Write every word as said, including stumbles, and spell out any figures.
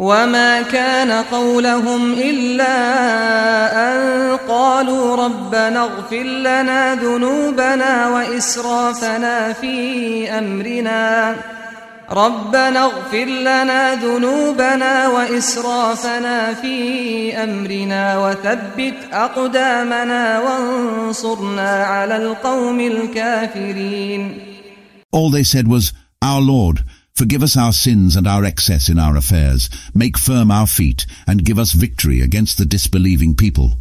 وما كان قولهم إلا أن قالوا ربنا اغفر لنا ذنوبنا وإسرافنا في أمرنا ربنا اغفر لنا ذنوبنا وإسرافنا في أمرنا وثبت أقدامنا وانصرنا على القوم الكافرين. All they said was, Our Lord, forgive us our sins and our excess in our affairs, make firm our feet, and give us victory against the disbelieving people.